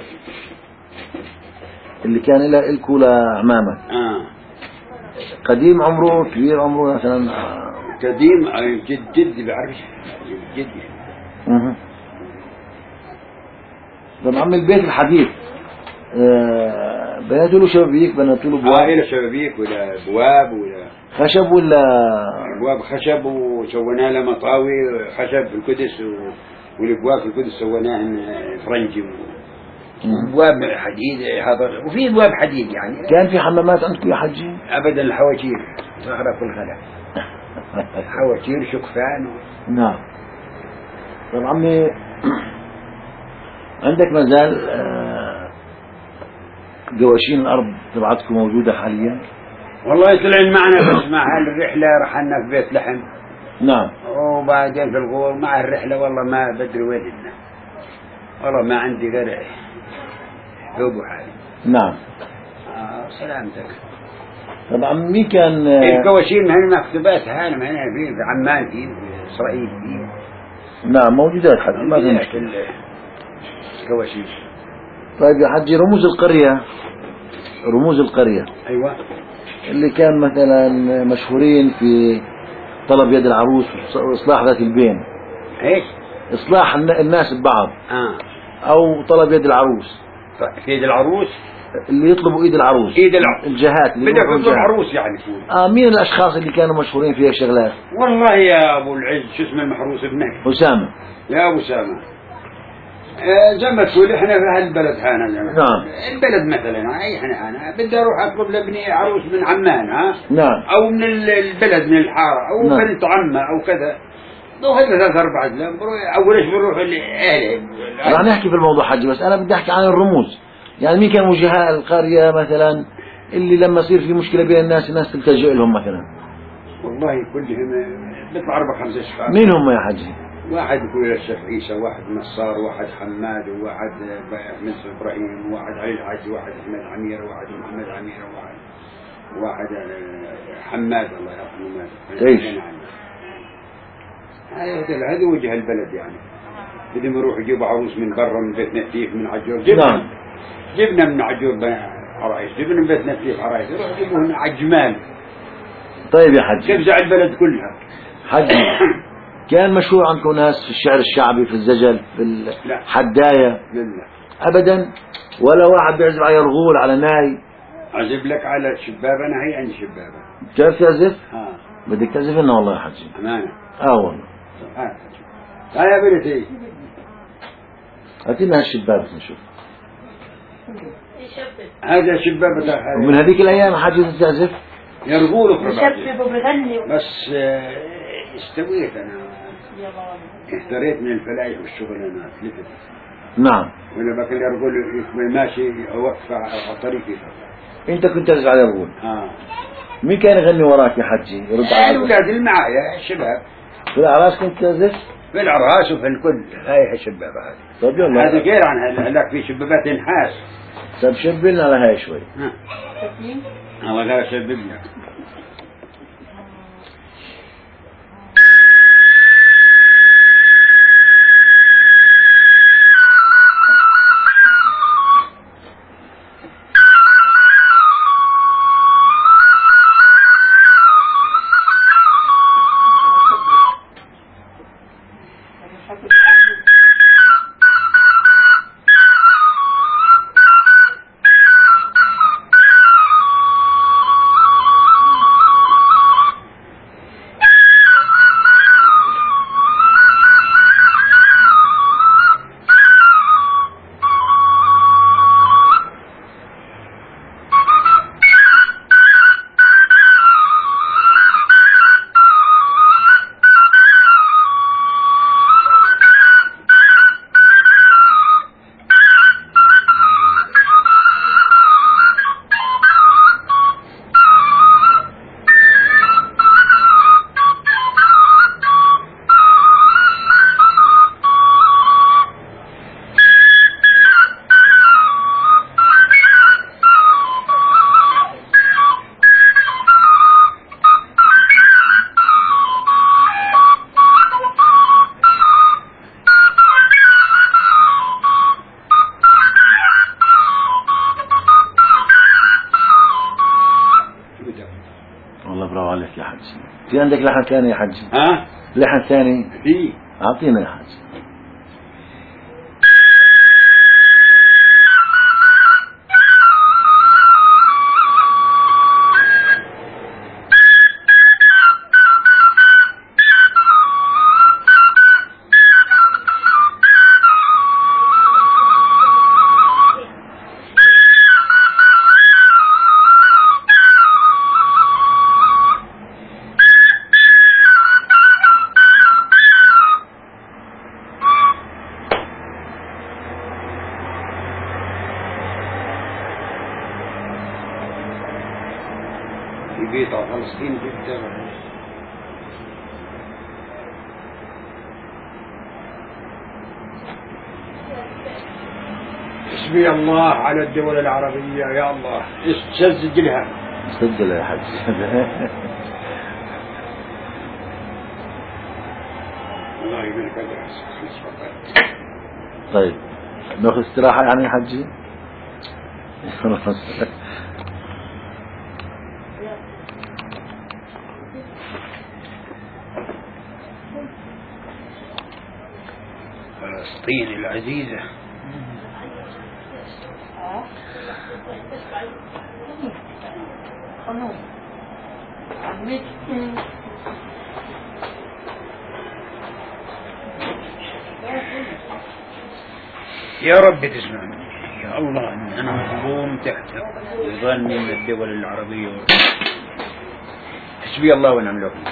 اللي كان لكم لعمامك. قديم عمره كبير عمره مثلا؟ قديم جد بعرفش جد. طب عمي البيت الحديث بنيتوا له شبابيك؟ بنيتوا له ابواب؟ له شبابيك ولا ابواب ولا خشب ولا ابواب خشب، وسوينا له مطاوي خشب في القدس والابواب في القدس سويناها فرنجي ابواب حديد هذا، وفي ابواب حديد يعني. كان في حمامات عندكم يا حجي؟ ابدا الحواشير صخره كل خلا حواشير شقفان نعم. طب عمي عندك مازال قواشين الارض تبعتكم موجوده حاليا؟ والله طلعن معنا بس مع هالرحله رحلنا في بيت لحم. نعم. وبعدين في الغور مع الرحله والله ما بدري وين لنا، والله ما عندي غير ذوب حالي. نعم. سلامتك. طبعا مين كان الكواشين هنا مكتوبات هنا ما هنا في عمان في اسرائيل في. نعم موجودات حتى ما في مشكله الكواشين. طيب يا حجي رموز القريه ايوه اللي كان مثلا مشهورين في طلب يد العروس واصلاح ذات البين. ايش؟ اصلاح الناس ببعض. او طلب يد العروس. يد العروس اللي يطلبوا ايد العروس. الجهات اللي بدك تطلب عروس يعني. مين الاشخاص اللي كانوا مشهورين في الشغلات؟ والله يا ابو العز شو اسمه المحروس ابنك؟ أسامة. يا ابو أسامة زي ما تقول احنا في هالبلد هانا. نعم. البلد مثلا احنا انا بدي اروح اطلب لابني عروس من عمان نعم. او من البلد من الحاره او نعم. بنت عمه او كذا. ضوء 3-4 أيام اول ايش بنروح لاهله. راح نحكي في الموضوع حجي، بس انا بدي احكي عن الرموز. يعني مين كان وجهاء القريه مثلا اللي لما يصير في مشكله بين الناس تلتجئ لهم مثلا؟ والله كلهم بيطلع 4-5 اشخاص. مين هم يا حجي؟ واحد يقول الشيخ عيسى، واحد نصار، واحد حماد، وواحد مصر ابراهيم، وواحد علي الحج، واحد احمد عميره، واحد محمد عميره، واحد حماد الله يرحمه. ايش؟ هذا وجه البلد يعني. بدهم يروحوا يجيبوا عروس من برا من بيت نتيف من عجور. جبنا من عجور عرايس، جبنا من بيت نتيف عرايس، يروحوا يجيبوهم عجمال. طيب يا حجي تفزع البلد كلها. حجي كان مشهور عندكم ناس في الشعر الشعبي في الزجل في الحداية؟ لا ابدا. ولا واحد بيعزف على يرغول على ناي؟ اعزف لك على شبابه. انا هي عندي شبابه. بتعرف تعزف؟ بدك تعزف لنا والله يا حجي. امانه. والله. يا بنتي هات لنا هالشبابة نشوف. هذا شبابة. ومن هذيك الايام حاجة تعزف؟ يرغول يشبب وبغني. بس استويت انا. احتريت من الفلايح والشغلانات لفت. نعم. ولا بكل يرغول ماشي اوقف على الطريق. انت كنت تعزف على يرغول؟ مين كان يغني وراك يا حجي يرد على الأولاد اللي معايا الشباب في الأعراس كنت زفت؟ في العراس وفي الكل هاي الشباب هذه. طيب يلا هذا غير عن هذاك في شبابات نحاس. طيب شبلنا على هاي شوي. الله قال شبابنا. والله برافو عليك يا حج. في عندك لحن ثاني يا حج؟ ها؟ لحن ثاني؟ في. أعطينا يا حج. في بيت على فلسطين جدا. حسبي الله على الدول العربية يا الله. سجلها. سجلها يا حج. الله يبارك فيك. طيب ناخذ استراحة يعني يا حجي؟ فلسطين العزيزة. يا رب تسمعني يا الله، إن أنا مظلوم تحتك وظني من الدول العربية. حسبي الله ونعم الوكيل.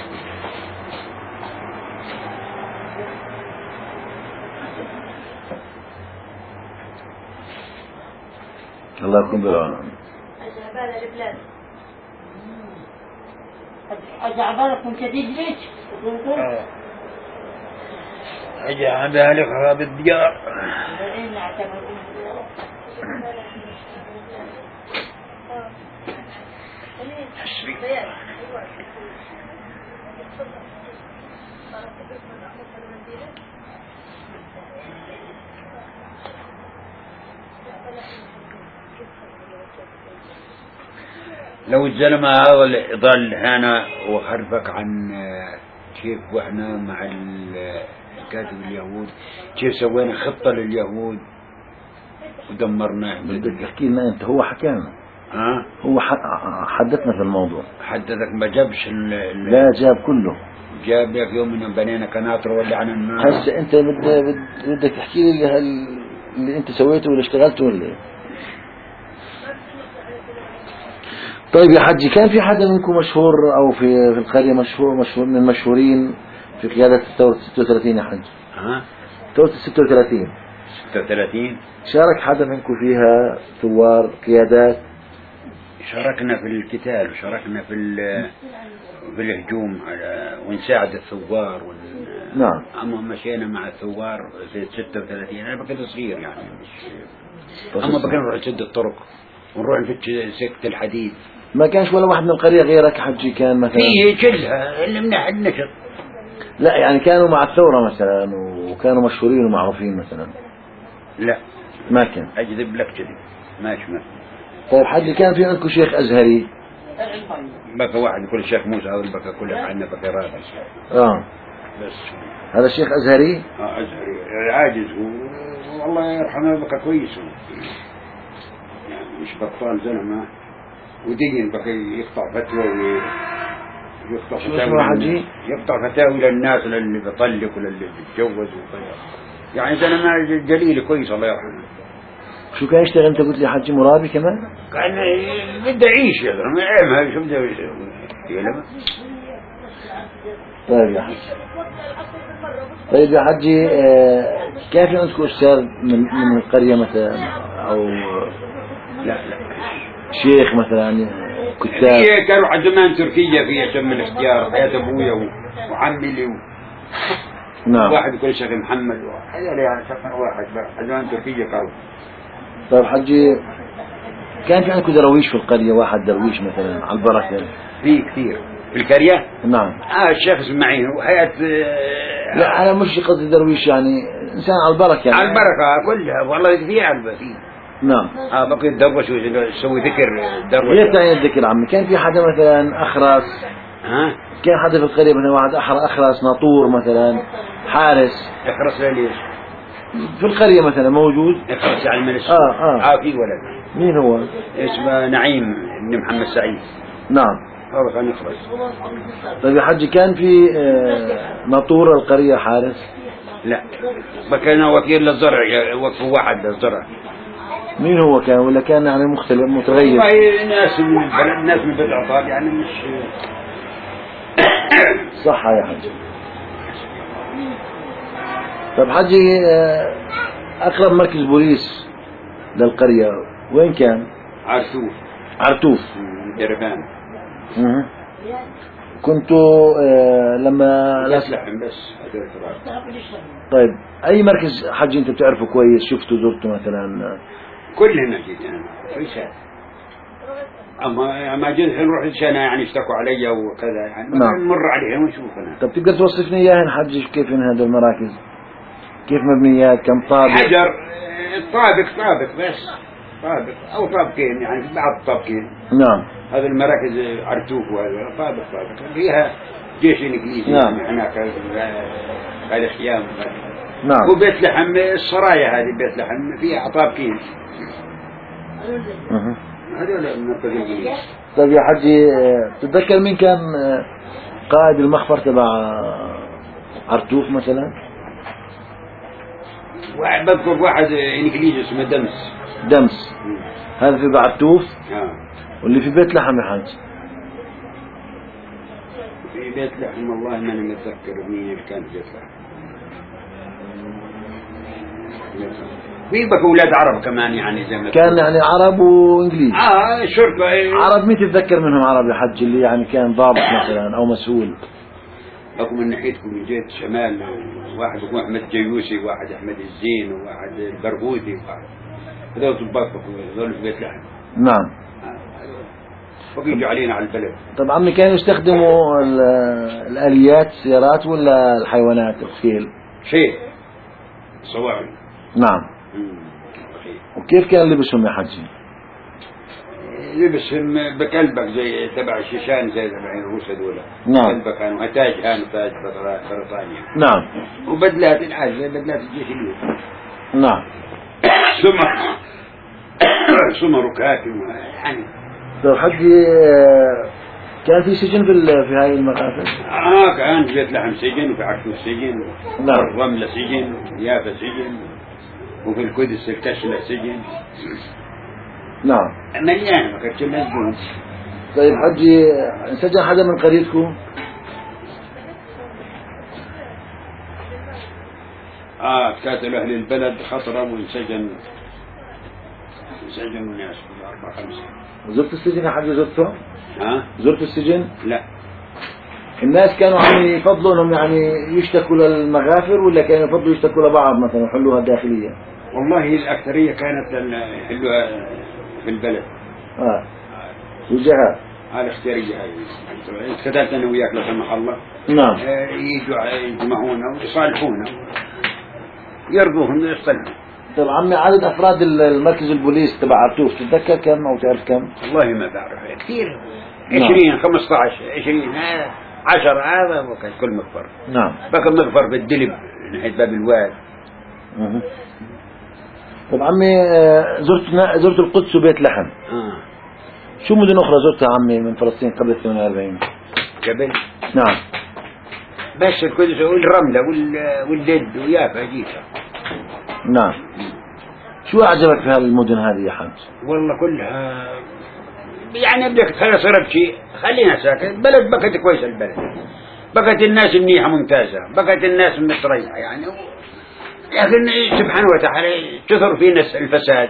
الله يكون بالعون. أجعبالكم شديد ليش؟ أجا بالك خراب الديار. حسبي. لو الزلمة هذا اللي ظل هنا وخرفك عن كيف واحنا مع الكاتب اليهود، كيف سوينا خطة لليهود ودمرناه. بدك تحكي لنا انت. هو حكى لنا. ها؟ هو حدثنا في الموضوع. حدثك ما جابش لا جاب كله. جاب لك يوم من بنينا قناطر ولا عن الناس. هسه انت بدك تحكي لي اللي انت سويته واللي اشتغلته ولا ايه؟ طيب يا حجي، كان في حدا منكم مشهور او في القرية مشهور من المشهورين في قيادة ثورة 36 يا حجي؟ ها؟ ثورة 36 36 شارك حدا منكم فيها ثوار قيادات؟ شاركنا في القتال وشاركنا في الهجوم على ونساعد الثوار نعم. أما مشينا مع الثوار في 36 أنا كنت صغير يعني مش بس أما بقينا نروح نسد الطرق ونروح نفتش سكة الحديد. ما كانش ولا واحد من القرية غيرك حجي كان مثلا؟ فيه كلها اللي من أحد نشط. لا يعني كانوا مع الثورة مثلا وكانوا مشهورين ومعروفين مثلا؟ لا ما كان. أكذب لك كذب ماشي. طيب حجي كان في عندكم شيخ أزهري؟ بقى واحد يقول الشيخ موسى هذا بقى كلها عندنا بقى راضي. بس هذا الشيخ أزهري؟ أزهري عاجز والله يرحمه بقى كويس يعني مش بطال زلمة ودين بقى يقطع فتوى ويقطع فتاوى يقطع فتاوى للناس للي بيطلق وللي بيتجوز وكذا يعني زلمة جليل كويس الله يرحمه. شو كان يشتغل أنت قلت لي حجي مرابي كمان؟ كان بده يعيش يا زلمة عيب شو بده يسوي. طيب يا حجي. طيب يا حجي كيف عندكم أستاذ من القرية مثلا أو لا شيخ مثلا كتاب؟ هي كانوا على زمان تركيا فيها تم الاختيار حياة أبويا وعمي لي نعم. واحد يقول شيخ محمد هذول يعني شيخ واحد على زمان تركيا كانوا. طيب حجي كان في عندكم درويش في القرية واحد درويش مثلا على البركة؟ في كثير في القرية. نعم. الشيخ اسماعيل وحياة لا أنا مش قصدي درويش يعني إنسان على البركة يعني. على البركة كلها والله في علبة فيه. نعم. بقي يدروش ويسوي ذكر دروش. غير تعيين الذكر عمي كان في حدا مثلا أخرس؟ كان حدا في القرية مثلا واحد أخرس ناطور مثلا حارس؟ اخرس ليش؟ في القرية مثلا موجود؟ اخرس على المنس. في ولد. مين هو؟ اسمه نعيم بن محمد سعيد. نعم. هذا كان يخرس. طيب يا حجي كان في ناطور القرية حارس؟ لا كان وكيل للزرع وقف واحد للزرع. مين هو كان ولا كان يعني مختلف متغير؟ والله ناس من البلد ناس من بلد عطال يعني مش صح يا حجي. طب حجي أقرب مركز بوليس للقرية وين كان؟ عرتوف دربان. كنتوا لما لحم بس. طيب أي مركز حجي أنت بتعرفه كويس شفته زرته مثلا؟ كلنا جيت أنا في ساعة أما جيت نروح لشأنها يعني اشتكوا علي وكذا يعني نمر عليهم ونشوف أنا. طب تقدر توصفني إياها حجي كيف من هذه المراكز؟ كيف مبنيات كم طابق؟ حجر طابق بس طابق أو طابقين يعني بعض طابقين. نعم. هذا المراكز عرتوف وهذا طابق فيها جيش إنجليزي. نعم. هناك هذا خيام. نعم. وبيت لحم السرايا هذه بيت لحم فيها طابقين. هذول المركز الإنجليزي. طيب يا حجي تتذكر مين كان قائد المخفر تبع عرتوف مثلا؟ بذكر واحد إنجليزي اسمه دمس. هذا في بعرتوف؟ واللي في بيت لحم يا حاج؟ في بيت لحم والله ما أنا متذكر مين اللي كان في بيت لحم. في بقى أولاد عرب كمان يعني زي ما كان يعني عرب وإنجليز. شرطة. عرب مين تتذكر منهم عرب يا حج اللي يعني كان ضابط مثلا أو مسؤول؟ أكو من ناحيتكم جيت شمال واحد يكون أحمد جيوسي واحد أحمد الزين وواحد البرغوثي وواحد هذول ضباط هذول في بيت لحم. نعم. ويجوا علينا على البلد. طب عمي كانوا يستخدموا الآليات السيارات ولا الحيوانات الخيل؟ خيل صواعي. نعم. وكيف كان لبسهم يا حجي؟ لبسهم بكلبك زي تبع الشيشان زي تبع الروس هذول. نعم. كلبك كانوا تاج تاج بريطانيا. نعم. وبدلات العاج زي بدلات الجيش اليوم. نعم. سمر وكاكي يعني. طيب حجي كان في سجن في هاي المقاتل؟ كان في بيت لحم سجن وفي عرتوف سجن. نعم. الرملة سجن ويافا سجن وفي القدس الكشلة سجن. نعم. مليان ما كانش مسجون. طيب حجي سجن حدا من قريتكم؟ تقاتلوا أهل البلد خطرة وانسجن سجنوني أسكت 4-5. زرت السجن يا حاج؟ زرته؟ ها؟ زرت السجن؟ لا الناس كانوا عم يفضلوا انهم يعني يشتكوا للمغافر، ولا كانوا يفضلوا يشتكوا لبعض مثلا يحلوها داخليا؟ والله الأكثرية كانت يحلوها في البلد. وجهات هذه اختيارية هاي. كتبت أنا وياك لا سمح الله. نعم. يجوا يجمعونا ويصالحونا يرضوهم ويصطلحوا. طيب عمي، عدد افراد المركز البوليس تبع عرطوف تتذكر كم او تعرف كم؟ والله ما بعرف كثير. 20 15 20 10 هذا وكان كل مغفر. نعم. بقى مغفر بالدلب ناحية باب الواد. طيب عمي، زرت القدس وبيت لحم. شو مدن اخرى زرتها عمي من فلسطين قبل 48؟ قبل؟ نعم. بس القدس والرملة واللد ويافا جيتها. نعم. شو أعجبك في هالمدن هذه يا حاج؟ والله كلها يعني بدك صرت شيء خلينا ساكت. بلد بقت كويسة، البلد بقت الناس منيحة ممتازة، بقت الناس مستريحة يعني. لكن سبحانه وتعالى كثر فينا الفساد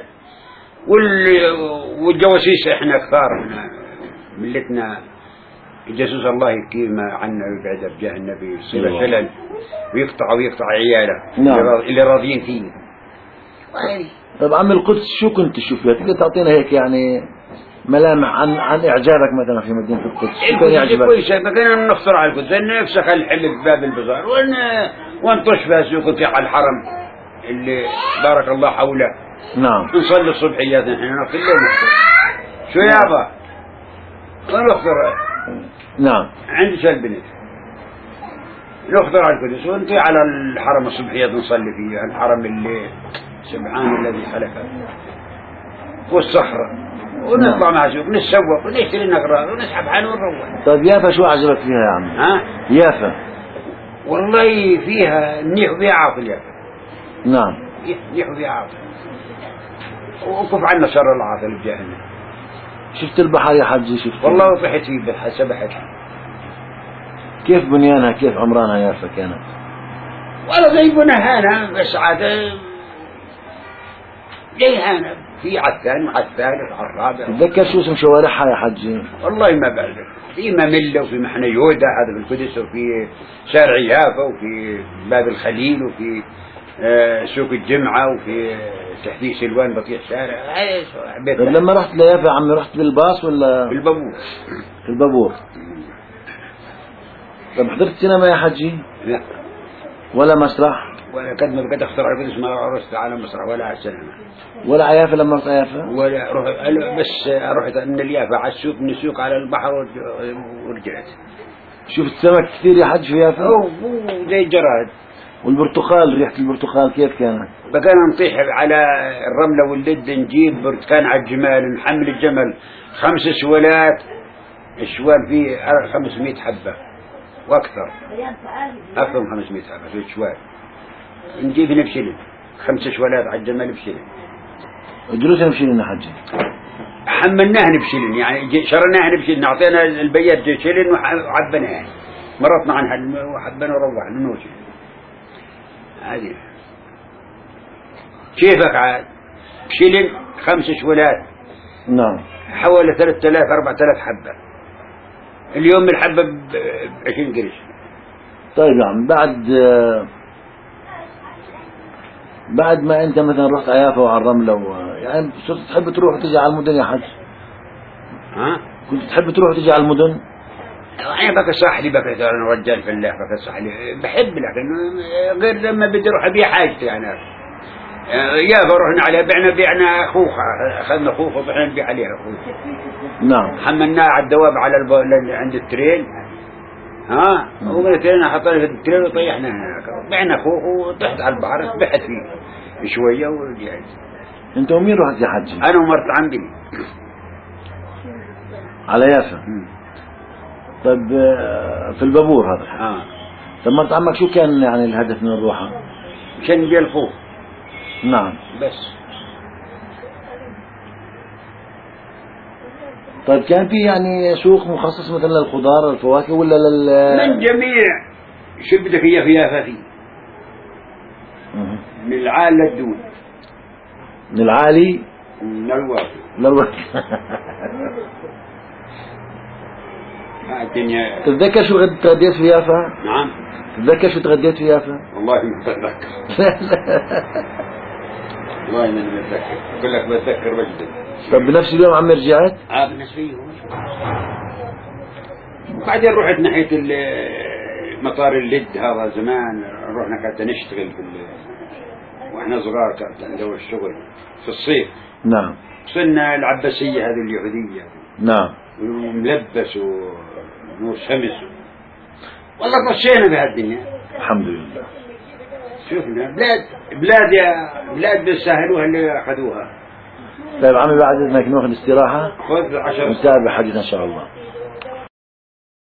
والجواسيس. احنا كثار، احنا ملتنا جاسوس الله يكرم عنا ويبعد بجاه النبي يصير شلل ويقطع عياله. نعم. اللي راضيين فيه. طيب عمي، القدس شو كنت تشوف فيها؟ تقدر تعطينا هيك يعني ملامح عن إعجابك مثلا في مدينة القدس؟ شو كان يعجبك؟ كويسة. كنا نفطر على القدس، نفسخ الحل باب البزار ونطش فيها سوق في على الحرم اللي بارك الله حوله. نعم. نصلي الصبحيات نحن نفطر شو يابا ونفطر. نعم. عندي البنت نفطر على القدس ونطي على الحرم الصبحيات نصلي فيه. الحرم اللي سبحان الذي خلقه والصحراء. ونطلع مع سوق نتسوق ونشتري نغراض ونسحب حالنا ونروح. طيب يافا شو عجبك فيها يا عمي؟ ها؟ يافا والله فيها منيح وفيها عاطل يافا. نعم. منيح وفيها عاطل. وكف عنا شر العاطل بجاهنا. شفت البحر يا حجي؟ شفت؟ والله طحت فيه سبحت. كيف بنيانها؟ كيف عمرانها يافا كانت؟ والله زي بنهانا بس عاد زي هانا في عالثاني وعالثالث وعالرابع. تتذكر شو اسم شوارعها يا حجي؟ والله ما بعرف. في مملة وفي محنة يهودا هذا في القدس، وفي شارع يافا، وفي باب الخليل، وفي سوق الجمعة، وفي تحديث سلوان بطيح شارع. طيب لما رحت ليافا يا عمي رحت بالباص ولا؟ بالبابور. في البابور. طيب حضرت سينما يا حجي؟ لا. ولا مسرح؟ ولا قد ما بقيت اختار على القدس ما عرست على مسرح ولا على السينما. ولا عيافة لما رحت عيافة؟ ولا بس رحت من اليافا على السوق، من السوق على البحر ورجعت. شفت سمك كثير يا حج في يافا؟ زي الجراد. والبرتقال، ريحة البرتقال كيف كانت؟ بقينا نطيح على الرملة واللد نجيب برتقال على الجمال، نحمل الجمل 5 شوالات، الشوال فيه 500 حبة واكثر. اكثر من 500 حبة في الشوال. نجيب بشلن 5 شوالات على الجمال بشلن. دروسنا بشلن يا حجي؟ حملناها بشلن يعني شرناها بشلن، اعطينا البيات شلن وعبناها مرطنا عنها وحبنا وروحنا نوجه. هذه كيفك عاد بشلن 5 شوالات. نعم. حوالي 3000 4000 حبة. اليوم الحبة ب20 قرش. طيب يا عم، بعد ما انت مثلا رحت عيافة وعلى الرملة يعني صرت تحب تروح وتجي على المدن يا حج؟ ها؟ كنت تحب تروح وتجي على المدن؟ يعني بقى ساحلي، بقى انا رجال فلاح بقى ساحلي بحب، لكن غير لما بدي اروح ابيع حاجتي يعني. يافا رحنا عليها بعنا خوخة، اخذنا خوخة وبعنا نبيع عليها خوخة. نعم. حملناها على الدواب على عند التريل. ها؟ ومن التريل حطينا في التريل وطيحنا هناك، بعنا خوخ وطحت على البحر سبحت فيه شوية ورجعت. انت ومين رحت يا حجي؟ انا ومرت عمي على يافا. طيب في البابور هذا. طب مرت عمك شو كان يعني الهدف من الروحة؟ مشان نبيع الخوخ. نعم. بس. طيب كان في يعني سوق مخصص مثلا للخضار والفواكه ولا من جميع شو بدك اياه في يافا فيه. من العال للدول. من العالي للوقت للوقت. الدنيا. تتذكر شو تغديت في يافا؟ نعم. تتذكر شو تغديت في يافا؟ والله ما بتذكر. والله ما بتذكر، بقول لك بتذكر بجد. طب بنفس اليوم عم رجعت؟ بنفس اليوم. وبعدين رحت ناحية مطار اللد هذا زمان، رحنا كانت نشتغل واحنا صغار كانت عندنا الشغل في الصيف. نعم. وصلنا العباسية هذه اليهودية. نعم. وملبس ونور شمس والله طشينا بهالدنيا. الحمد لله. شوفنا بلاد بيسهلوها اللي أخذوها. طيب عمي بعد إذنك ناخذ استراحة. خذ 10 نتابع حديثنا إن شاء الله.